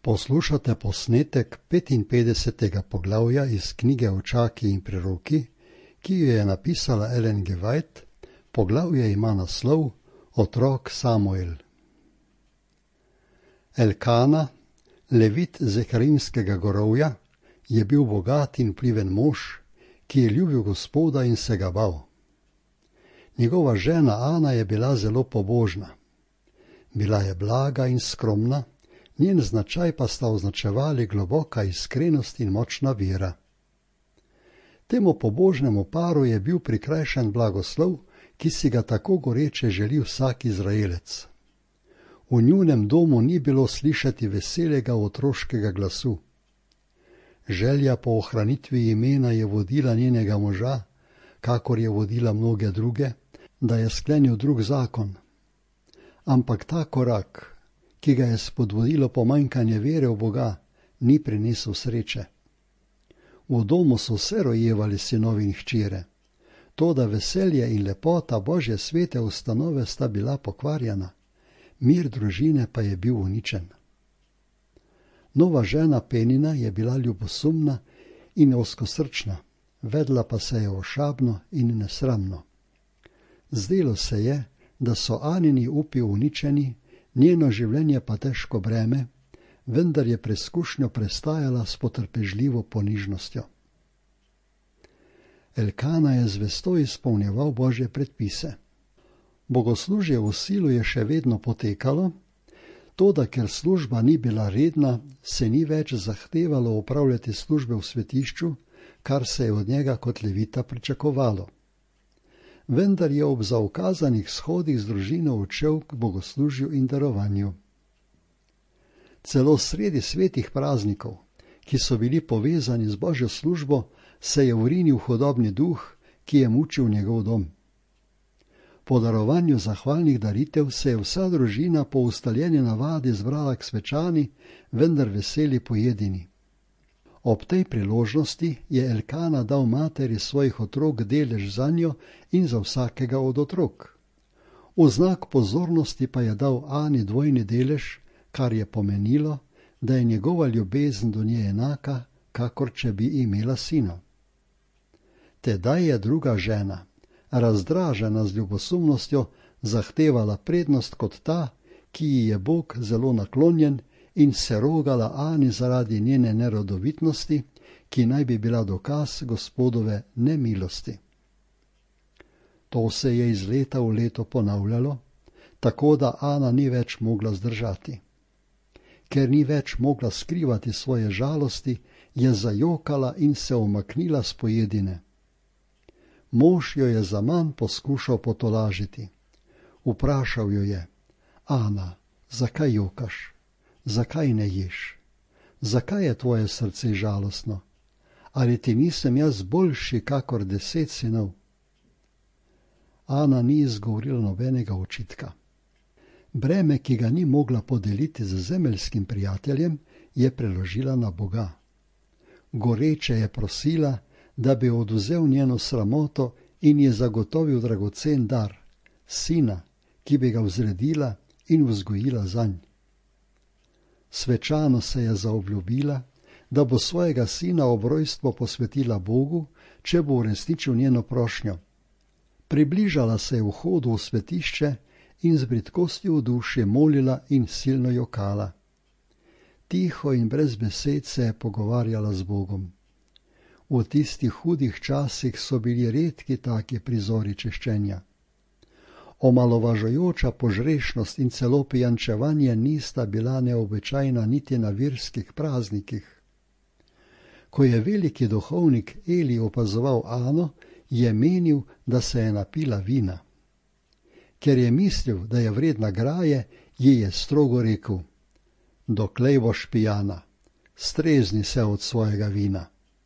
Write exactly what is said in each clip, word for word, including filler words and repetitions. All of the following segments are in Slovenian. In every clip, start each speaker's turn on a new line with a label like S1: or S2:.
S1: Poslušate posnetek petinpetdesetega poglavja iz knjige Očaki in preroki, ki jo je napisala Ellen G. White. Poglavje ima naslov Otrok Samuel. Elkana, levit Zekarimskega gorovja, je bil bogat in vpliven mož, ki je ljubil Gospoda in se ga bal. Njegova žena Ana je bila zelo pobožna. Bila je blaga in skromna, njen značaj pa sta označevali globoka iskrenost in močna vera. Temu pobožnemu paru je bil prikrajšan blagoslov, ki si ga tako goreče želi vsak Izraelec. V njunem domu ni bilo slišati veselega otroškega glasu. Želja po ohranitvi imena je vodila njenega moža, kakor je vodila mnoge druge, da je sklenil drug zakon. Ampak ta korak, ki ga je spodbudilo pomanjkanje vere v Boga, ni prinesel sreče. V domu so se rojevali sinovi in hčere, toda veselje in lepota Božje svete ustanove sta bila pokvarjena, mir družine pa je bil uničen. Nova žena Penina je bila ljubosumna in ozkosrčna, vedla pa se je ošabno in nesramno. Zdelo se je, da so Anini upi uničeni, njeno življenje pa težko breme, vendar je preskušnjo prestajala s potrpežljivo ponižnostjo. Elkana je zvesto izpolnjeval Božje predpise. Bogoslužje v silu je še vedno potekalo, toda ker služba ni bila redna, se ni več zahtevalo opravljati službe v svetišču, kar se je od njega kot levita pričakovalo. Vendar je ob zaukazanih shodih z družino odšel k bogoslužju in darovanju. Celo sredi svetih praznikov, ki so bili povezani z Božjo službo, se je vrinil hudobni duh, ki je mučil njegov dom. Po darovanju zahvalnih daritev se je vsa družina po ustaljeni navadi zbrala k svečani, vendar veseli pojedini. Ob tej priložnosti je Elkana dal materi svojih otrok delež zanjo in za vsakega od otrok. V znak pozornosti pa je dal Ani dvojni delež, kar je pomenilo, da je njegova ljubezen do nje enaka, kakor če bi imela sina. Tedaj je druga žena, razdražena z ljubosumnostjo, zahtevala prednost kot ta, ki ji je Bog zelo naklonjen, in se rogala Ani zaradi njene nerodovitnosti, ki naj bi bila dokaz Gospodove nemilosti. To se je iz leta v leto ponavljalo, tako da Ana ni več mogla zdržati. Ker ni več mogla skrivati svoje žalosti, je zajokala in se umaknila s pojedine. Mož jo je zaman poskušal potolažiti. Vprašal jo je: Ana, zakaj jokaš? Zakaj ne ješ? Zakaj je tvoje srce žalostno? Ali ti nisem jaz boljši kakor deset sinov? Ana ni izgovorila nobenega očitka. Breme, ki ga ni mogla podeliti z zemeljskim prijateljem, je preložila na Boga. Goreče je prosila, da bi odvzel njeno sramoto in je zagotovil dragocen dar, sina, ki bi ga vzredila in vzgojila zanj. Svečano se je zaobljubila, da bo svojega sina ob rojstvu posvetila Bogu, če bo uresničil njeno prošnjo. Približala se je vhodu v svetišče in z bridkostjo v duši molila in silno jokala. Tiho in brez besed se je pogovarjala z Bogom. V tistih hudih časih so bili redki taki prizori češčenja. Omalovažujoča požrešnost in celo pijančevanje nista bila neobičajna niti na verskih praznikih. Ko je veliki duhovnik Eli opazoval Ano, je menil, da se je napila vina. Ker je mislil, da je vredna graje, ji je strogo rekel: Doklej boš pijana, strezni se od svojega vina.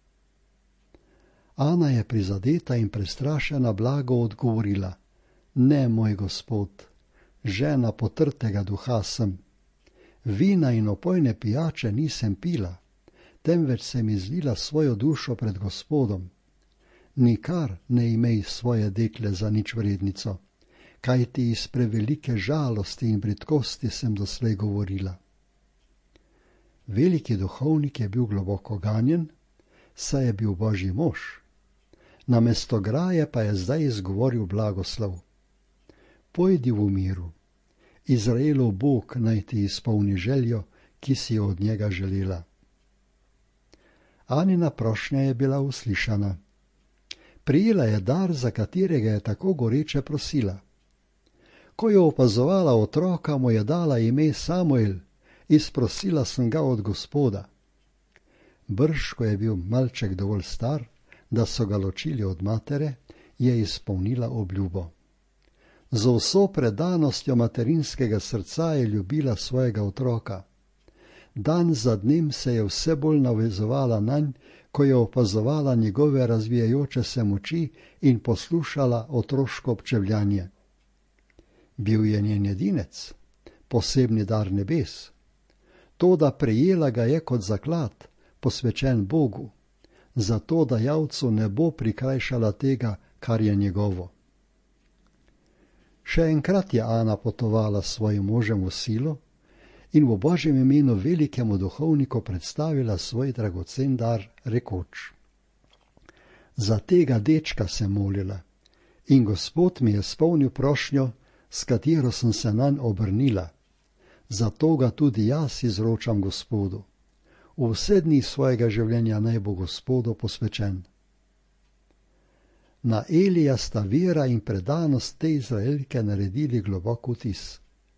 S1: Ana je prizadeta in prestrašena blago odgovorila: Ne, moj gospod, žena potrtega duha sem. Vina in opojne pijače nisem pila, temveč sem izlila svojo dušo pred Gospodom. Nikar ne imej svoje dekle za nič vrednico, kajti iz prevelike žalosti in bridkosti sem doslej govorila. Veliki duhovnik je bil globoko ganjen, saj je bil Božji mož. Namesto graje pa je zdaj izgovoril blagoslov. Pojdi v miru. Izraelov Bog naj ti izpolni željo, ki si jo od njega želela. Anina prošnja je bila uslišana. Prijela je dar, za katerega je tako goreče prosila. Ko je opazovala otroka, mu je dala ime Samuel, izprosila sem ga od Gospoda. Brž, ko je bil malček dovolj star, da so ga ločili od matere, je izpolnila obljubo. Z vso predanostjo materinskega srca je ljubila svojega otroka. Dan za dnem se je vse bolj navezovala nanj, ko je opazovala njegove razvijajoče se moči in poslušala otroško občevljanje. Bil je njen edinec, posebni dar nebes. Toda prejela ga je kot zaklad, posvečen Bogu, zato da javcu ne bo prikrajšala tega, kar je njegovo. Še enkrat je Ana potovala s svojim možem v Silo in v Božjem imenu velikemu duhovniku predstavila svoj dragocen dar, rekoč: Za tega dečka sem molila in Gospod mi je spolnil prošnjo, s katero sem se nanj obrnila. Zato ga tudi jaz izročam Gospodu. Vse dni svojega življenja naj bo Gospodu posvečen. Na Elija sta vera in predanost te Izraelke naredili globok vtis.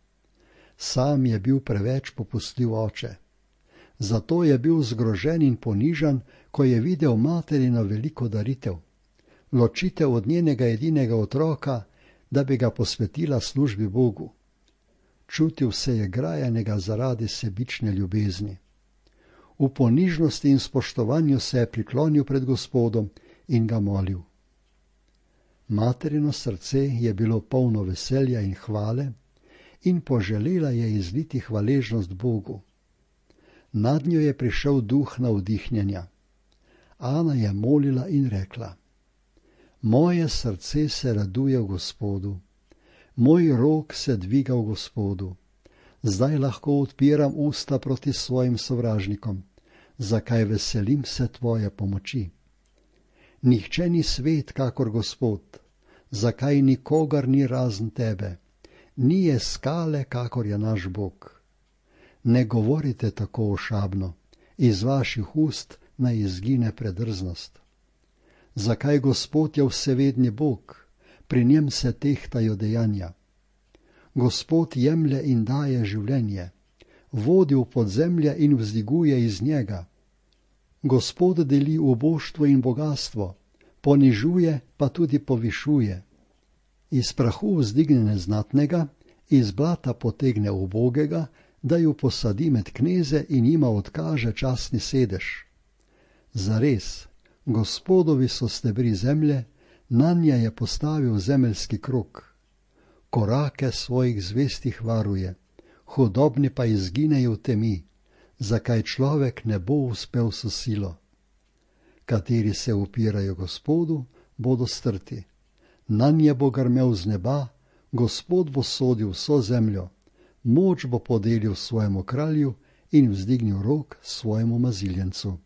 S1: Sam je bil preveč popustljiv oče. Zato je bil zgrožen in ponižan, ko je videl materino veliko daritev, ločitev od njenega edinega otroka, da bi ga posvetila službi Bogu. Čutil se je grajenega zaradi sebične ljubezni. V ponižnosti in spoštovanju se je priklonil pred Gospodom in ga molil. Materino srce je bilo polno veselja in hvale in poželela je izliti hvaležnost Bogu. Nad njo je prišel duh navdihnjenja. Ana je molila in rekla: Moje srce se raduje v Gospodu, moj rog se dviga v Gospodu. Zdaj lahko odpiram usta proti svojim sovražnikom, zakaj veselim se tvoje pomoči. Nihče ni svet kakor Gospod, zakaj nikogar ni razen tebe, ni je skale kakor je naš Bog. Ne govorite tako ošabno, iz vaših ust naj izgine predrznost. Zakaj Gospod je vsevedni Bog, pri njem se tehtajo dejanja. Gospod jemlje in daje življenje, vodi v podzemlje in vzdiguje iz njega. Gospod deli uboštvo in bogatstvo, ponižuje pa tudi povišuje. Iz prahu vzdigne neznatnega, iz blata potegne ubogega, da ju posadi med kneze in jima odkaže častni sedež. Zares, Gospodovi so stebri zemlje, nanje je postavil zemeljski krog. Korake svojih zvestih varuje, hudobni pa izginejo v temi, zakaj človek ne bo uspel s silo. Kateri se upirajo Gospodu, bodo strti. Nanje bo grmel z neba, Gospod bo sodil vso zemljo, moč bo podelil svojemu kralju in vzdignil rok svojemu maziljencu.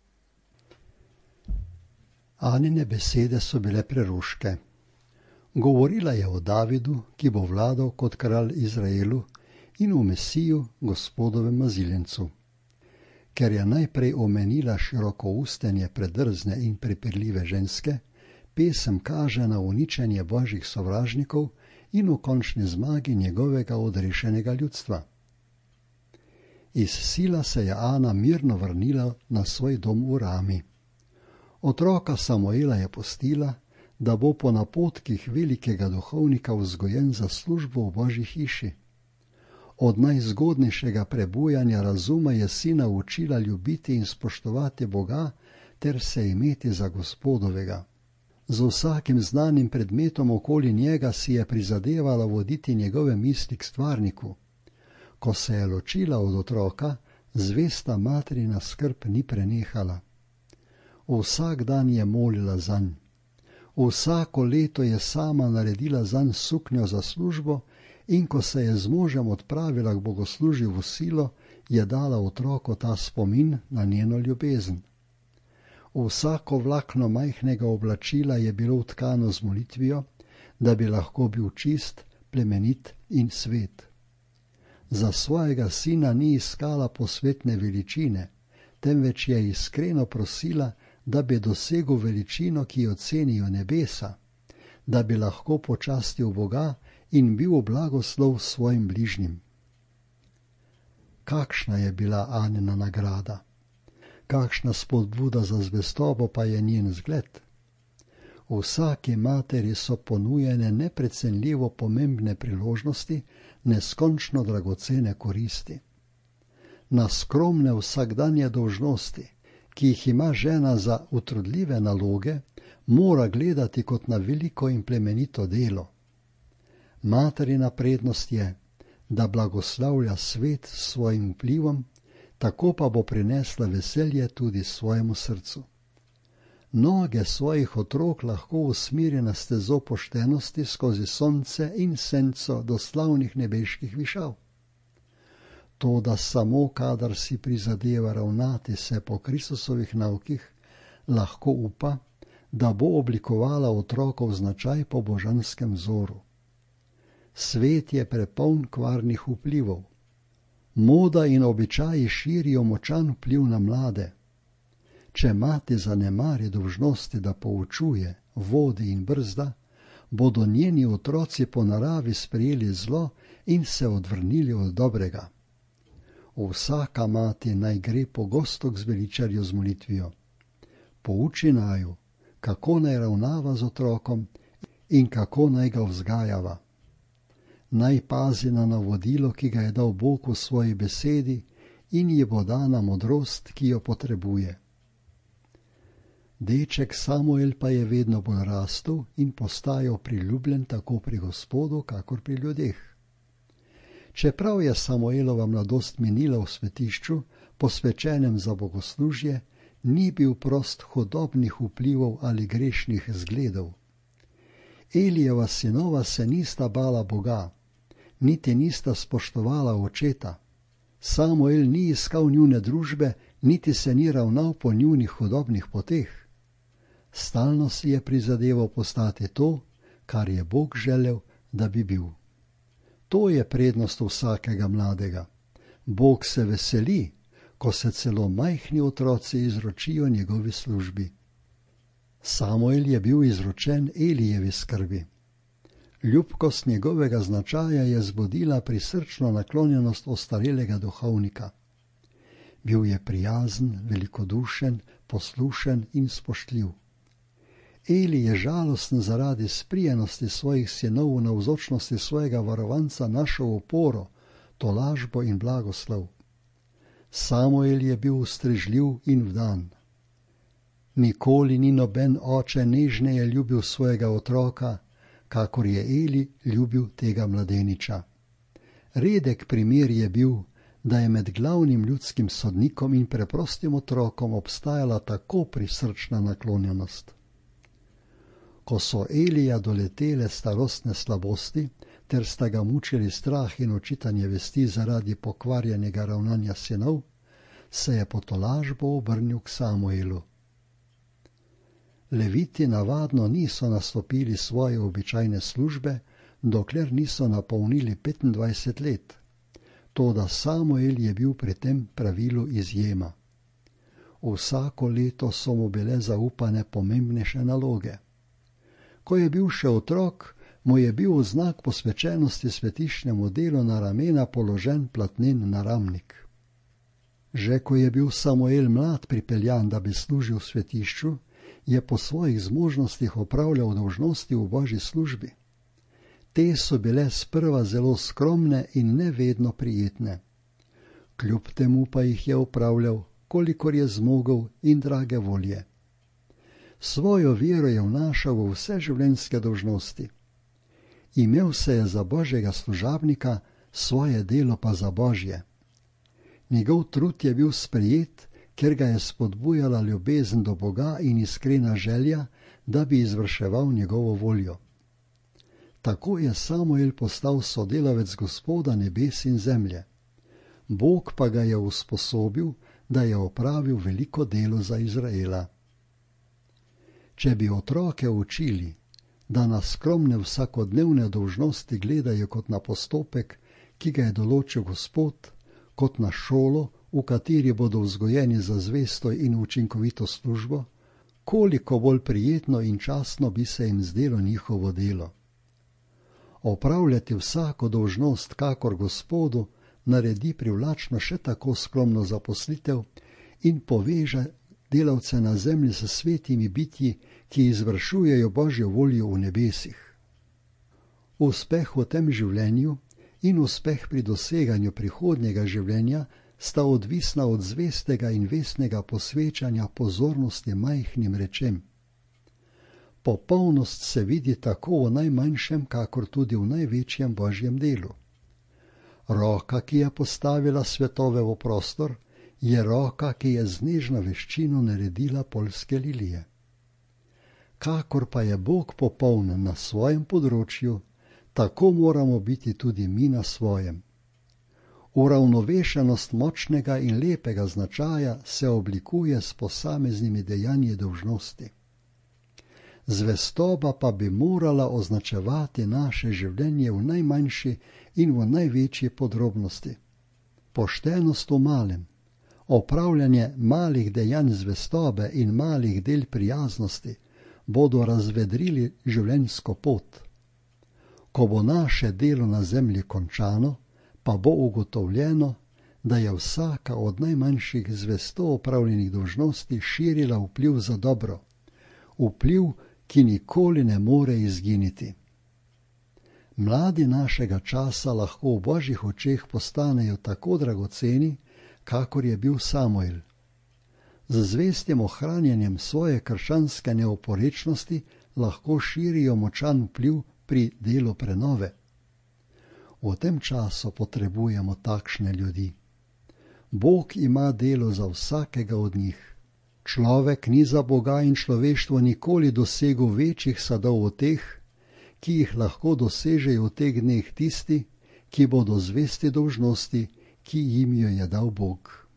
S1: Anine besede so bile preruške. Govorila je o Davidu, ki bo vladal kot kralj Izraelu, in o Mesiju, Gospodovem maziljencu. Ker je najprej omenila širokoustenje predrzne in prepirljive ženske, pesem kaže na uničenje božjih sovražnikov in v končni zmagi njegovega odrešenega ljudstva. Iz Sila se je Ana mirno vrnila na svoj dom v Rami. Otroka Samuela je pustila, da bo po napotkih velikega duhovnika vzgojen za službo v Božji hiši. Od najzgodnejšega prebujanja razuma je sina učila ljubiti in spoštovati Boga ter se imeti za Gospodovega. Z vsakim znanim predmetom okoli njega si je prizadevala voditi njegove misli k stvarniku. Ko se je ločila od otroka, zvesta materina skrb ni prenehala. Vsak dan je molila zanj. Vsako leto je sama naredila zanj suknjo za službo in ko se je z možem odpravila k bogoslužju v Silo, je dala otroku ta spomin na njeno ljubezen. Vsako vlakno majhnega oblačila je bilo tkano z molitvijo, da bi lahko bil čist, plemenit in svet. Za svojega sina ni iskala posvetne veličine, temveč je iskreno prosila, da bi dosegel veličino, ki jo cenijo nebesa, da bi lahko počastil Boga in bil blagoslov svojim bližnjim. Kakšna je bila Anina nagrada? Kakšna spodbuda za zvestobo pa je njen zgled? Vsaki materi so ponujene neprecenljivo pomembne priložnosti, neskončno dragocene koristi. Na skromne vsakdanje dolžnosti, ki jih ima žena za utrudljive naloge, mora gledati kot na veliko in plemenito delo. Materina prednost je, da blagoslavlja svet s svojim vplivom, tako pa bo prinesla veselje tudi svojemu srcu. Noge svojih otrok lahko usmeri na stezo poštenosti skozi sonce in senco do slavnih nebeških višav. Toda samo kadar si prizadeva ravnati se po Kristusovih naukih, lahko upa, da bo oblikovala otrokov značaj po božanskem vzoru. Svet je prepoln kvarnih vplivov. Moda in običaji širijo močan vpliv na mlade. Če mati zanemari dolžnosti, da poučuje, vodi in brzda, bodo njeni otroci po naravi sprejeli zlo in se odvrnili od dobrega. Vsaka mati naj gre pogosto k zveličarju z molitvijo. Pouči naju, kako naj ravnava z otrokom in kako naj ga vzgajava. Naj pazi na navodilo, ki ga je dal Bog v svoji besedi, in ji bo dana modrost, ki jo potrebuje. Deček Samuel pa je vedno bolj rastel in postajal priljubljen tako pri Gospodu, kakor pri ljudeh. Čeprav je Samuelova mladost minila v svetišču, posvečenem za bogoslužje, ni bil prost hudobnih vplivov ali grešnih zgledov. Elijeva sinova se nista bala Boga, niti nista spoštovala očeta. Samuel ni iskal njune družbe, niti se ni ravnal po njunih hudobnih poteh. Stalno si je prizadeval postati to, kar je Bog želel, da bi bil. To je prednost vsakega mladega. Bog se veseli, ko se celo majhni otroci izročijo njegovi službi. Samuel je bil izročen Elijevi skrbi. Ljubkost njegovega značaja je zbudila prisrčno naklonjenost ostarelega duhovnika. Bil je prijazen, velikodušen, poslušen in spoštljiv. Eli je žalosten zaradi sprijenosti svojih sinov v navzočnosti svojega varovanca našel oporo, tolažbo in blagoslov. Samuel je bil ustrežljiv in vdan. Nikoli ni noben oče nežneje ljubil svojega otroka, kakor je Eli ljubil tega mladeniča. Redek primer je bil, da je med glavnim ljudskim sodnikom in preprostim otrokom obstajala tako prisrčna naklonjenost. Ko so Elija doletele starostne slabosti, ter sta ga mučili strah in očitanje vesti zaradi pokvarjenega ravnanja sinov, se je po tolažbo obrnil k Samuelu. Leviti navadno niso nastopili svoje običajne službe, dokler niso napolnili petindvajset let. Toda Samuel je bil pri tem pravilu izjema. Vsako leto so mu bile zaupane pomembnejše naloge. Ko je bil še otrok, mu je bil v znak posvečenosti svetišnjemu delu na ramena položen platnen naramnik. Že ko je bil Samuel mlad pripeljan, da bi služil v svetišču, je po svojih zmožnostih opravljal dolžnosti v Božji službi. Te so bile sprva zelo skromne in nevedno prijetne. Kljub temu pa jih je opravljal, kolikor je zmogel in drage volje. Svojo vero je vnašal v vse življenjske dolžnosti. Imel se je za Božjega služabnika, svoje delo pa za Božje. Njegov trud je bil sprejet, ker ga je spodbujala ljubezen do Boga in iskrena želja, da bi izvrševal njegovo voljo. Tako je Samuel postal sodelavec Gospoda nebes in zemlje. Bog pa ga je usposobil, da je opravil veliko delo za Izraela. Če bi otroke učili, da na skromne vsakodnevne dolžnosti gledajo kot na postopek, ki ga je določil Gospod, kot na šolo, v kateri bodo vzgojeni za zvesto in učinkovito službo, koliko bolj prijetno in častno bi se jim zdelo njihovo delo. Opravljati vsako dolžnost kakor Gospodu naredi privlačno še tako skromno zaposlitev in poveže delavce na zemlji s svetimi bitji, ki izvršujejo Božjo voljo v nebesih. Uspeh v tem življenju in uspeh pri doseganju prihodnjega življenja sta odvisna od zvestega in vestnega posvečanja pozornosti majhnim rečem. Popolnost se vidi tako v najmanjšem, kakor tudi v največjem Božjem delu. Roka, ki je postavila svetove v prostor, je roka, ki je z nežno veščino naredila poljske lilije. Kakor pa je Bog popoln na svojem področju, tako moramo biti tudi mi na svojem. Uravnovešenost močnega in lepega značaja se oblikuje s posameznimi dejanji dolžnosti. Zvestoba pa bi morala označevati naše življenje v najmanjši in v največji podrobnosti. Poštenost v malem, opravljanje malih dejanj zvestobe in malih del prijaznosti bodo razvedrili življenjsko pot. Ko bo naše delo na zemlji končano, pa bo ugotovljeno, da je vsaka od najmanjših zvesto opravljenih dolžnosti širila vpliv za dobro, vpliv, ki nikoli ne more izginiti. Mladi našega časa lahko v Božjih očeh postanejo tako dragoceni, kakor je bil Samuel. Z zvestim ohranjanjem svoje krščanske neoporečnosti lahko širijo močan vpliv pri delu prenove. V tem času potrebujemo takšne ljudi. Bog ima delo za vsakega od njih. Človek ni za Boga in človeštvo nikoli dosegel večjih sadov od teh, ki jih lahko dosežejo v teh dneh tisti, ki bodo zvesti dolžnosti, ki jim jo je dal Bog.